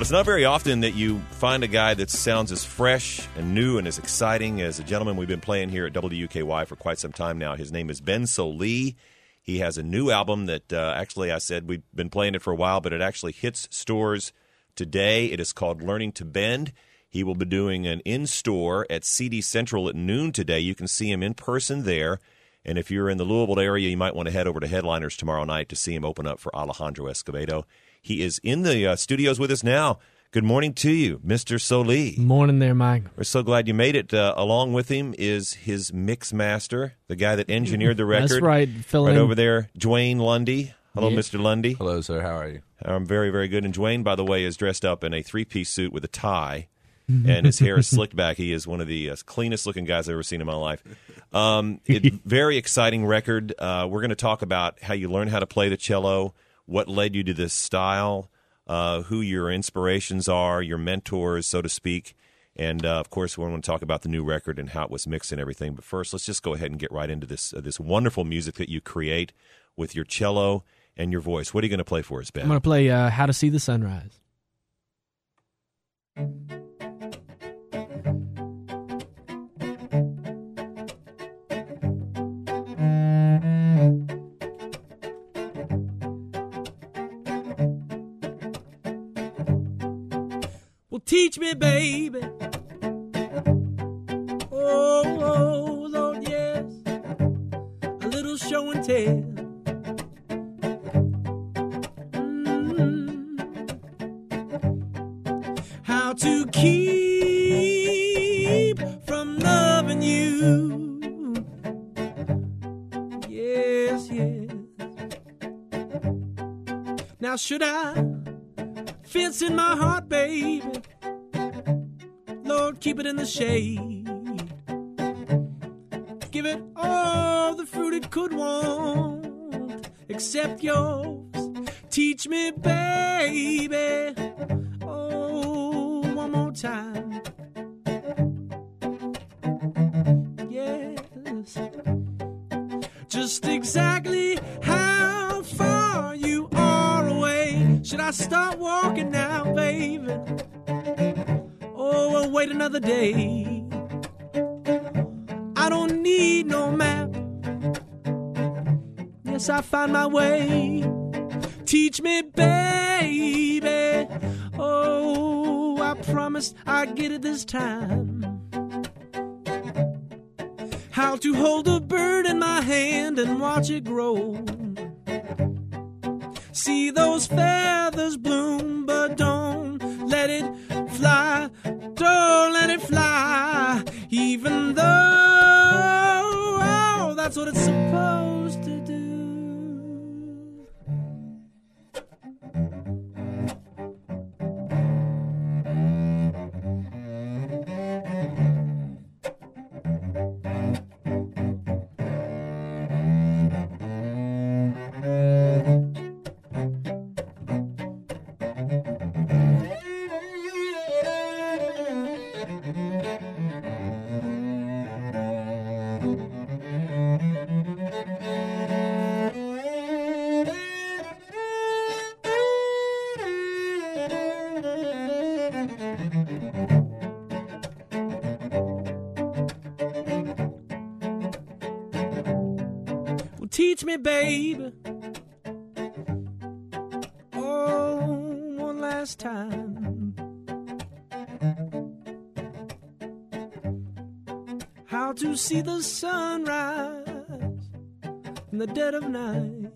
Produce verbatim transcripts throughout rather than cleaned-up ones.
it's not very often that you find a guy that sounds as fresh and new and as exciting as a gentleman we've been playing here at W U K Y for quite some time now. His name is Ben Sollee. He has a new album that uh, actually I said we've been playing it for a while, but it actually hits stores today. It is called Learning to Bend. He will be doing an in-store at C D Central at noon today. You can see him in person there. And if you're in the Louisville area, you might want to head over to Headliners tomorrow night to see him open up for Alejandro Escovedo. He is in the uh, studios with us now. Good morning to you, Mister Sollee. Morning there, Mike. We're so glad you made it. Uh, along with him is his mix master, the guy that engineered the record. That's right. Fill right in. over there, Dwayne Lundy. Hello, Yeah. Mister Lundy. Hello, sir. How are you? I'm very, very good. And Dwayne, by the way, is dressed up in a three-piece suit with a tie, and his hair is slicked back. He is one of the uh, cleanest-looking guys I've ever seen in my life. Um, it, very exciting record. Uh, we're going to talk about how you learn how to play the cello, what led you to this style, uh, who your inspirations are, your mentors, so to speak. And, uh, of course, we want to talk about the new record and how it was mixed and everything. But first, let's just go ahead and get right into this uh, this wonderful music that you create with your cello and your voice. What are you going to play for us, Ben? I'm going to play uh, How to See the Sunrise. Well, teach me, baby. Oh, oh, Lord, yes. A little show and tell. How to keep from loving you. Yes, yes. Now should I fence in my heart, baby? Lord, keep it in the shade. Give it all the fruit it could want, except yours. Teach me, baby. One more time. Yes. Just exactly how far you are away. Should I start walking now, baby? Or wait another day? I don't need no map. Yes, I find my way. Teach me, baby. Oh, I promised I'd get it this time. How to hold a bird in my hand and watch it grow. See those feathers bloom, but don't let it fly. Don't let it fly. Even though, oh, that's what it's supposed to do. Teach me, baby. Oh, one last time. How to see the sunrise in the dead of night.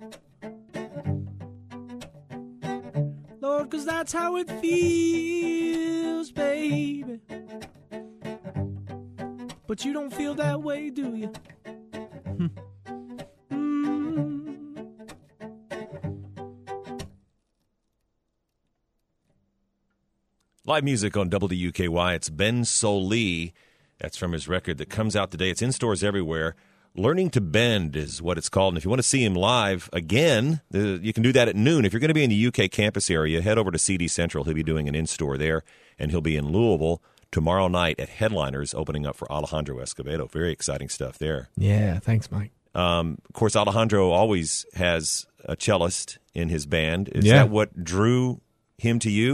Lord, 'cause that's how it feels, baby. But you don't feel that way, do you? Live music on W U K Y. It's Ben Sollee. That's from his record that comes out today. It's in stores everywhere. Learning to Bend is what it's called. And if you want to see him live again, uh, you can do that at noon. If you're going to be in the U K campus area, head over to C D Central. He'll be doing an in-store there. And he'll be in Louisville tomorrow night at Headliners, opening up for Alejandro Escovedo. Very exciting stuff there. Yeah, thanks, Mike. Um, of course, Alejandro always has a cellist in his band. Is Yeah. that what drew him to you?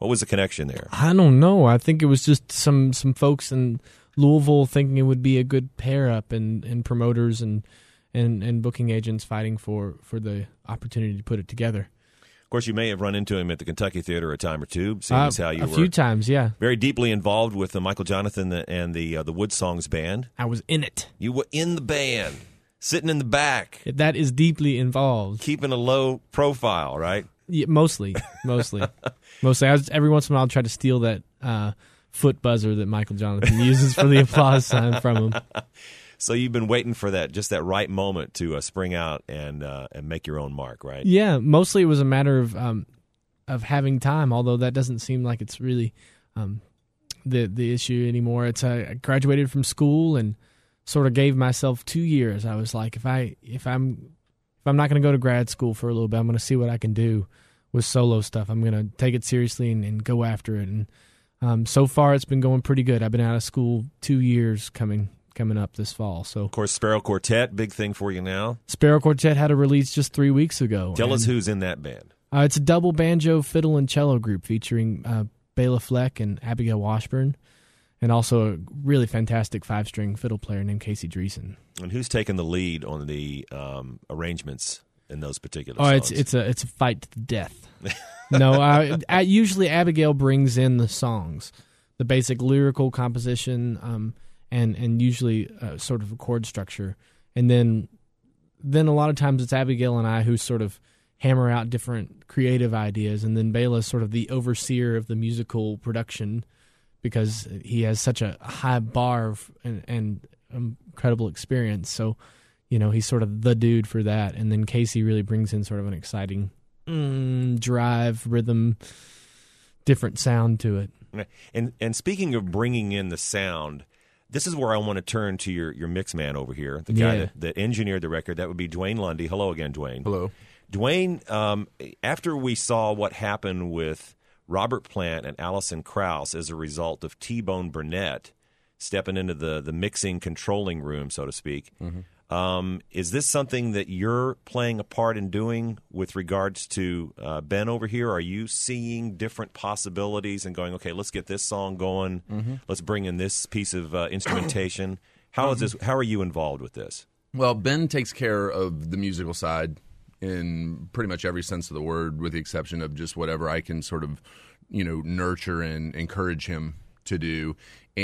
What was the connection there? I don't know. I think it was just some, some folks in Louisville thinking it would be a good pair up, and, and promoters and, and and booking agents fighting for, for the opportunity to put it together. Of course, you may have run into him at the Kentucky Theater a time or two, seeing Uh, as how you a were few times, yeah. very deeply involved with the Michael Jonathan and the uh, the Wood Songs band. I was in it. You were in the band, sitting in the back, That is deeply involved. keeping a low profile, right? Yeah, mostly, mostly, mostly. I was, every once in a while, I'll try to steal that uh, foot buzzer that Michael Jonathan uses for the applause sign from him. So you've been waiting for that, just that right moment to uh, spring out and uh, and make your own mark, right? Yeah, mostly it was a matter of um, of having time. Although that doesn't seem like it's really um, the the issue anymore. It's uh, I graduated from school and sort of gave myself two years. I was like, if I if I'm if I'm not going to go to grad school for a little bit, I'm going to see what I can do with solo stuff. I'm going to take it seriously and, and go after it. And um, so far, it's been going pretty good. I've been out of school two years coming coming up this fall. So, Of course, Sparrow Quartet, big thing for you now. Sparrow Quartet had a release just three weeks ago. Tell and, us who's in that band. Uh, it's a double banjo, fiddle, and cello group featuring uh, Bela Fleck and Abigail Washburn, and also a really fantastic five-string fiddle player named Casey Dreesen. And who's taking the lead on the um, arrangements in those particular Oh, songs? it's it's a it's a fight to the death. no, uh, uh, usually Abigail brings in the songs, the basic lyrical composition, um, and and usually uh, sort of a chord structure, and then then a lot of times it's Abigail and I who sort of hammer out different creative ideas, and then Bela's sort of the overseer of the musical production because he has such a high bar of, and, and incredible experience. So, you know, he's sort of the dude for that. And then Casey really brings in sort of an exciting mm, drive, rhythm, different sound to it. And and speaking of bringing in the sound, this is where I want to turn to your, your mix man over here, the guy Yeah. that, that engineered the record. That would be Dwayne Lundy. Hello again, Dwayne. Hello. Dwayne, um, after we saw what happened with Robert Plant and Alison Krauss as a result of T-Bone Burnett stepping into the, the mixing controlling room, so to speak, mm-hmm. um, is this something that you're playing a part in doing with regards to uh, Ben over here? Are you seeing different possibilities and going, okay, let's get this song going, mm-hmm. let's bring in this piece of uh, instrumentation? How is this? How are you involved with this? Well, Ben takes care of the musical side in pretty much every sense of the word, with the exception of just whatever I can sort of, you know, nurture and encourage him to do.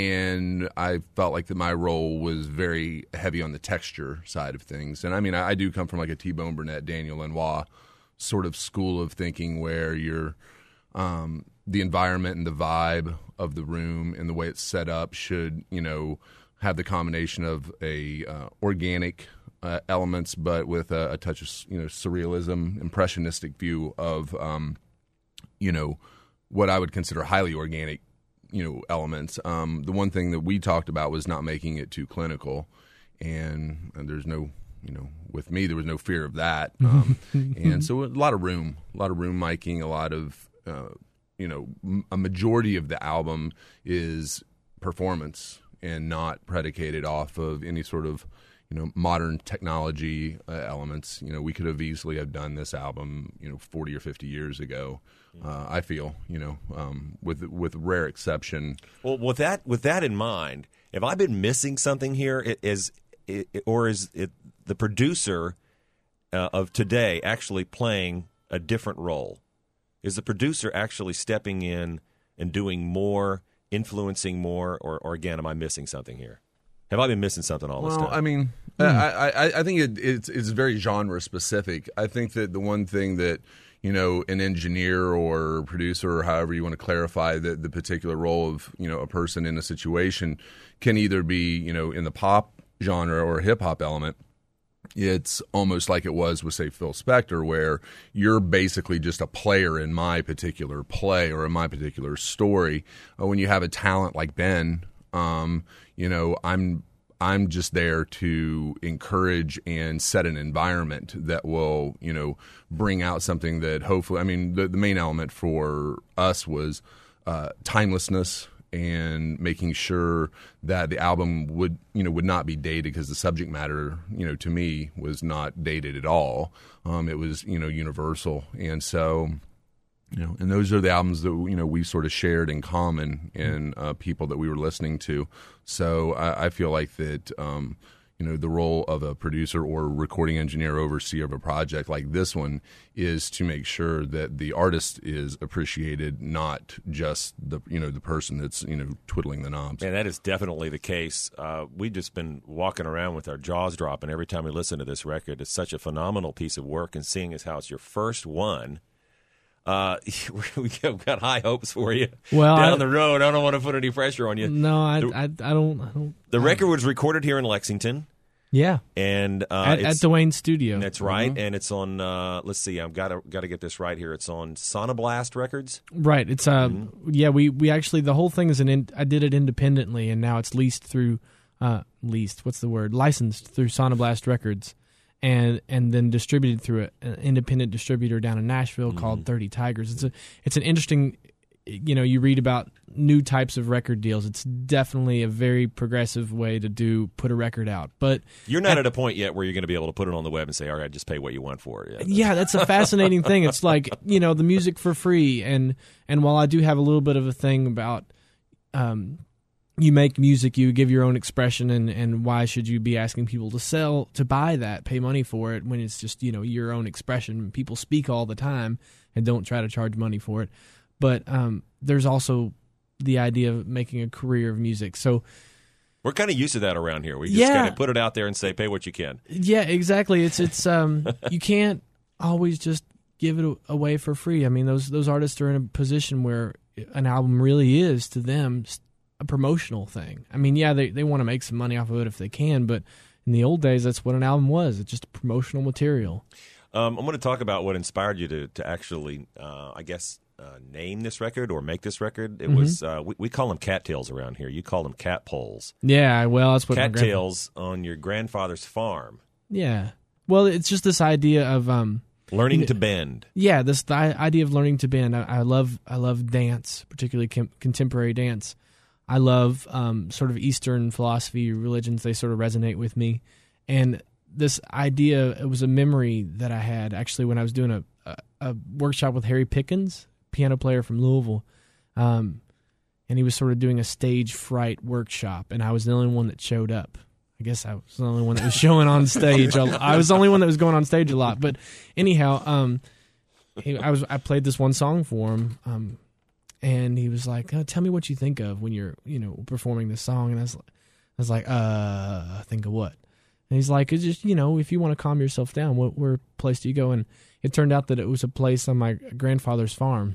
And I felt like that my role was very heavy on the texture side of things. And I mean, I, I do come from like a T-Bone Burnett, Daniel Lanois sort of school of thinking, where you're um, the environment and the vibe of the room and the way it's set up should, you know, have the combination of a uh, organic uh, elements, but with a, a touch of, you know, surrealism, impressionistic view of, um, you know, what I would consider highly organic, you know, elements. Um, the one thing that we talked about was not making it too clinical, and, and there's no, you know, with me there was no fear of that. Um, and so a lot of room, a lot of room miking, a lot of, uh, you know, m- a majority of the album is performance and not predicated off of any sort of, you know, modern technology uh, elements. You know, we could have easily have done this album, you know, forty or fifty years ago. Uh, I feel, you know, um, with with rare exception. Well, with that with that in mind, have I been missing something here? It is, it, or is it the producer uh, of today actually playing a different role? Is the producer actually stepping in and doing more, influencing more, or, or again, am I missing something here? Have I been missing something all this well, time? I mean, mm. I, I I think it, it's it's very genre specific. I think that the one thing that, you know, an engineer or producer, or however you want to clarify the, the particular role of, you know, a person in a situation, can either be, you know, in the pop genre or hip hop element. It's almost like it was with, say, Phil Spector, where you're basically just a player in my particular play or in my particular story. Uh, when you have a talent like Ben, um, you know, I'm I'm just there to encourage and set an environment that will, you know, bring out something that hopefully, I mean, the, the main element for us was uh, timelessness and making sure that the album would, you know, would not be dated, because the subject matter, you know, to me was not dated at all. Um, it was, you know, universal. And so You know, and those are the albums that, you know, we sort of shared in common in uh, people that we were listening to. So I, I feel like that, um, you know, the role of a producer or recording engineer, overseer of a project like this one is to make sure that the artist is appreciated, not just the, you know, the person that's, you know, twiddling the knobs. And that is definitely the case. Uh, we've just been walking around with our jaws dropping every time we listen to this record. It's such a phenomenal piece of work, and seeing as how it's your first one, Uh, we've got high hopes for you well, down I, the road. I don't want to put any pressure on you. No, I, the, I, I don't. I don't. The I, record was recorded here in Lexington. Yeah, and uh, at, at Dwayne's studio. That's right, mm-hmm. and it's on. Uh, let's see, I've got to got to get this right here. It's on Sonoblast Records. Right. It's uh, mm-hmm. yeah. We we actually the whole thing is an. In, I did it independently, and now it's leased through. Uh, leased. What's the word? Licensed through Sonoblast Records. And and then distributed through a, an independent distributor down in Nashville mm-hmm. called thirty Tigers. It's a it's an interesting, you know, you read about new types of record deals. It's definitely a very progressive way to do put a record out. But you're not at, at a point yet where you're going to be able to put it on the web and say, all right, just pay what you want for it. Yeah, yeah, that's a fascinating thing. It's like, you know, the music for free. And and while I do have a little bit of a thing about, um, you make music, you give your own expression, and, and why should you be asking people to sell, to buy that, pay money for it, when it's just, you know, your own expression. People speak all the time and don't try to charge money for it. But um, there's also the idea of making a career of music. So we're kind of used to that around here. We just yeah. kind of put it out there and say, pay what you can. Yeah, exactly. It's it's um you can't always just give it away for free. I mean, those those artists are in a position where an album really is to them a promotional thing. I mean, yeah, they, they want to make some money off of it if they can, but in the old days, that's what an album was. It's just promotional material. Um, I'm going to talk about what inspired you to, to actually, uh, I guess, uh, name this record or make this record. It mm-hmm. was, uh, we, we call them cattails around here. You call them cat poles. Yeah, well, that's what cattails on your grandfather's farm. Yeah. Well, it's just this idea of... Um, learning to bend. Yeah, this the idea of learning to bend. I, I love I love dance, particularly com- contemporary dance. I love um, sort of Eastern philosophy, religions. They sort of resonate with me. And this idea, it was a memory that I had actually when I was doing a, a, a workshop with Harry Pickens, piano player from Louisville. Um, and he was sort of doing a stage fright workshop, and I was the only one that showed up. I guess I was the only one that was showing on stage. I was the only one that was going on stage a lot. But anyhow, um, he, I was I played this one song for him, um, and he was like, oh, "Tell me what you think of when you're, you know, performing this song." And I was, I was like, "Uh, think of what?" And he's like, "It's just, you know, if you want to calm yourself down, what where place do you go?" And it turned out that it was a place on my grandfather's farm.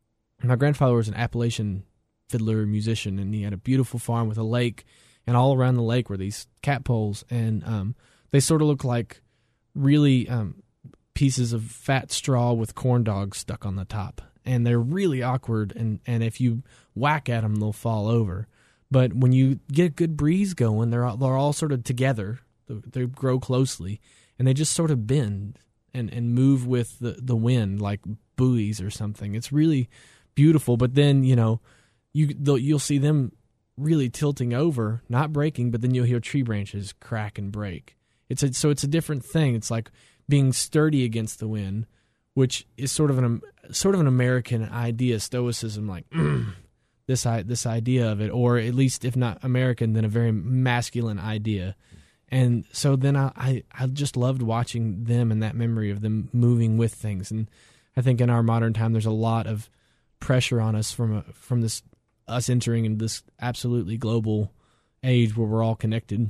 My grandfather was an Appalachian fiddler musician, and he had a beautiful farm with a lake. And all around the lake were these cat poles, and um, they sort of look like really um, pieces of fat straw with corn dogs stuck on the top. And they're really awkward, and, and if you whack at them, they'll fall over. But when you get a good breeze going, they're all, they're all sort of together. They grow closely, and they just sort of bend and, and move with the, the wind like buoys or something. It's really beautiful. But then, you know, you you'll see them really tilting over, not breaking, but then you'll hear tree branches crack and break. It's a, so it's a different thing. It's like being sturdy against the wind, which is sort of an sort of an American idea, stoicism, like mm, this this idea of it, or at least if not American, then a very masculine idea. And so then I, I, I just loved watching them and that memory of them moving with things. And I think in our modern time, there's a lot of pressure on us from a, from this. us entering into this absolutely global age where we're all connected.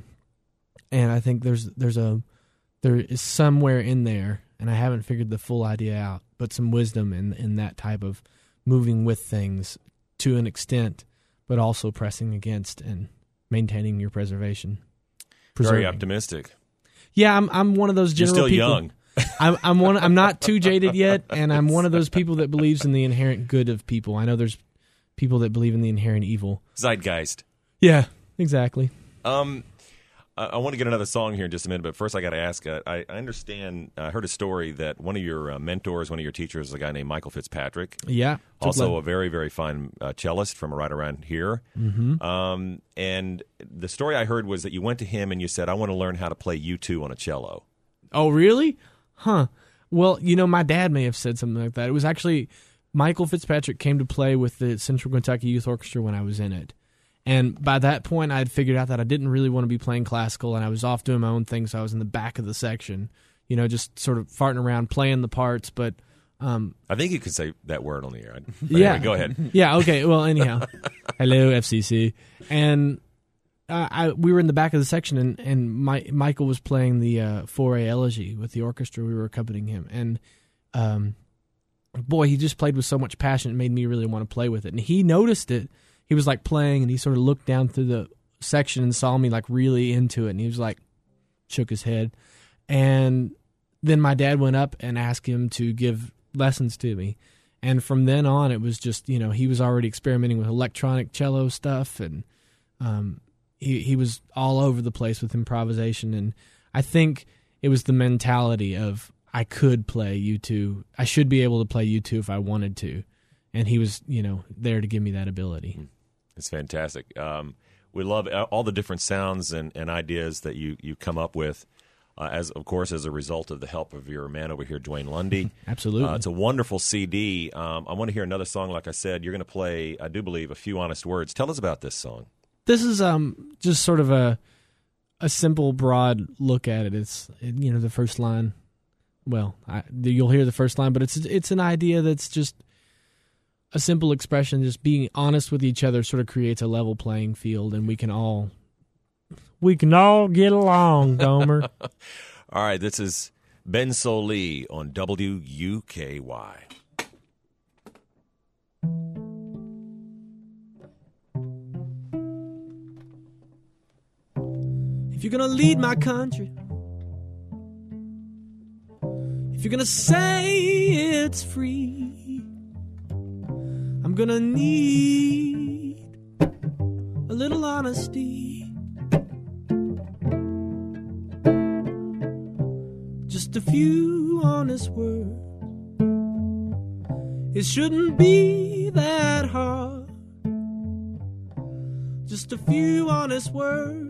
And I think there's there's a there is somewhere in there, and I haven't figured the full idea out, but some wisdom in in that type of moving with things to an extent, but also pressing against and maintaining your preservation. Preserving. Very optimistic. Yeah, I'm I'm one of those general You're still people. young. I'm I'm one I'm not too jaded yet, and I'm one of those people that believes in the inherent good of people. I know there's people that believe in the inherent evil. Zeitgeist. Yeah, exactly. Um, I, I want to get another song here in just a minute, but first I got to ask, uh, I, I understand, I heard a story that one of your uh, mentors, one of your teachers is a guy named Michael Fitzpatrick. Yeah. Also a very, very fine uh, cellist from right around here. Mm-hmm. Um, and the story I heard was that you went to him and you said, I want to learn how to play U two on a cello. Oh, really? Huh. Well, you know, my dad may have said something like that. It was actually... Michael Fitzpatrick came to play with the Central Kentucky Youth Orchestra when I was in it. And by that point, I had figured out that I didn't really want to be playing classical, and I was off doing my own thing, so I was in the back of the section, you know, just sort of farting around, playing the parts. But um, I think you could say that word on the air. But yeah. Anyway, go ahead. Yeah, okay. Well, anyhow. Hello, F C C. And uh, I, we were in the back of the section, and, and my, Michael was playing the uh, four A Elegy with the orchestra. We were accompanying him. And um, boy, he just played with so much passion, it made me really want to play with it. And he noticed it. He was like playing, and he sort of looked down through the section and saw me like really into it, and he was like, shook his head. And then my dad went up and asked him to give lessons to me. And from then on, it was just, you know, he was already experimenting with electronic cello stuff, and um, he he was all over the place with improvisation. And I think it was the mentality of, I could play U two. I should be able to play U two if I wanted to. And he was, you know, there to give me that ability. It's fantastic. Um, we love all the different sounds and, and ideas that you, you come up with, uh, as of course, as a result of the help of your man over here, Dwayne Lundy. Absolutely. Uh, it's a wonderful C D. Um, I want to hear another song. Like I said, you're going to play, I do believe, A Few Honest Words. Tell us about this song. This is um just sort of a a simple, broad look at it. It's, you know, the first line. Well, I, you'll hear the first line, but it's it's an idea that's just a simple expression. Just being honest with each other sort of creates a level playing field, and we can all we can all get along, Gomer. All right, this is Ben Sollee on W U K Y. If you're gonna lead my country, if you're gonna say it's free, I'm gonna need a little honesty. Just a few honest words. It shouldn't be that hard. Just a few honest words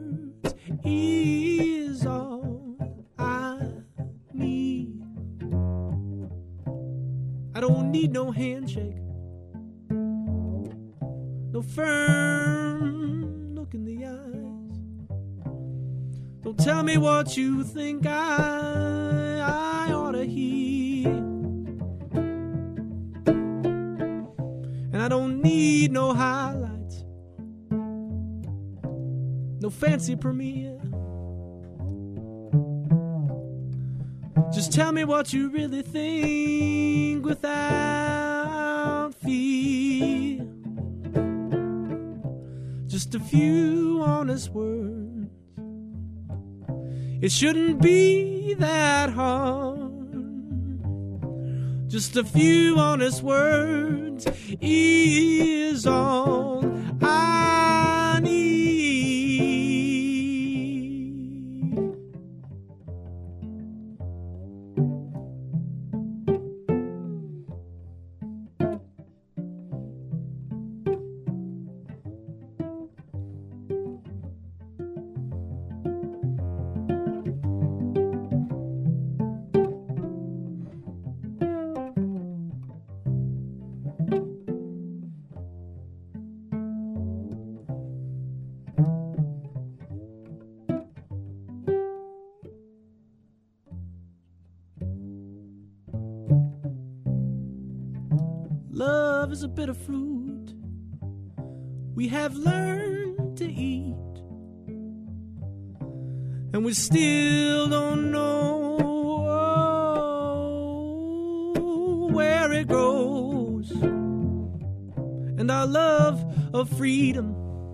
is all I need. I don't need no handshake, no firm look in the eyes. Don't tell me what you think I, I ought to hear. And I don't need no highlights, no fancy premiere. Just tell me what you really think without fear. Just a few honest words. It shouldn't be that hard. Just a few honest words is all I need. Love is a bitter fruit we have learned to eat, and we still don't know where it grows. And our love of freedom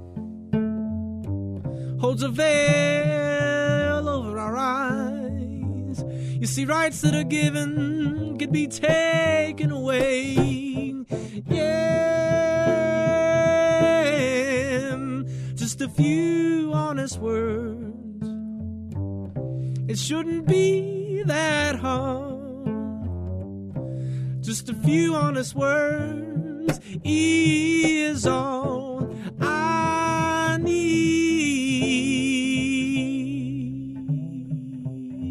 holds a veil over our eyes. You see, rights that are given could be taken away. Yeah, just a few honest words. It shouldn't be that hard. Just a few honest words is all I need.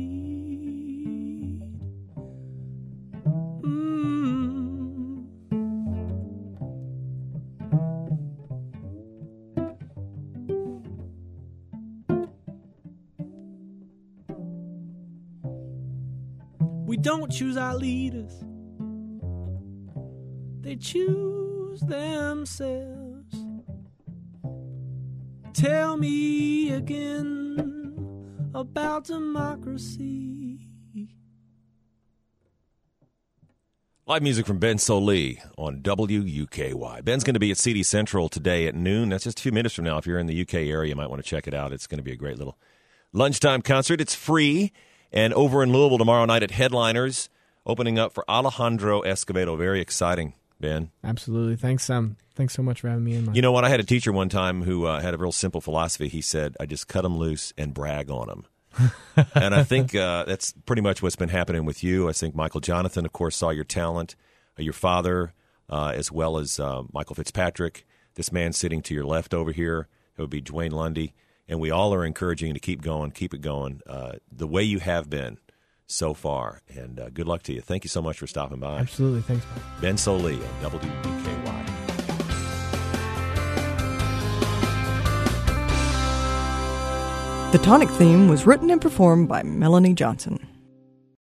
Mm. don't choose our leaders. They choose themselves. Tell me again about democracy. Live music from Ben Sollee on W U K Y. Ben's going to be at C D Central today at noon. That's just a few minutes from now. If you're in the U K area, you might want to check it out. It's going to be a great little lunchtime concert. It's free. And over in Louisville tomorrow night at Headliners, opening up for Alejandro Escobedo. Very exciting, Ben. Absolutely. Thanks um, Thanks so much for having me in. Mike. You know what? I had a teacher one time who uh, had a real simple philosophy. He said, I just cut them loose and brag on them. And I think uh, that's pretty much what's been happening with you. I think Michael Jonathan, of course, saw your talent, uh, your father, uh, as well as uh, Michael Fitzpatrick. This man sitting to your left over here, it would be Dwayne Lundy. And we all are encouraging you to keep going, keep it going, uh, the way you have been so far. And uh, good luck to you. Thank you so much for stopping by. Absolutely. Thanks, Mike. Ben Sollee on W U K Y. The Tonic theme was written and performed by Melanie Johnson.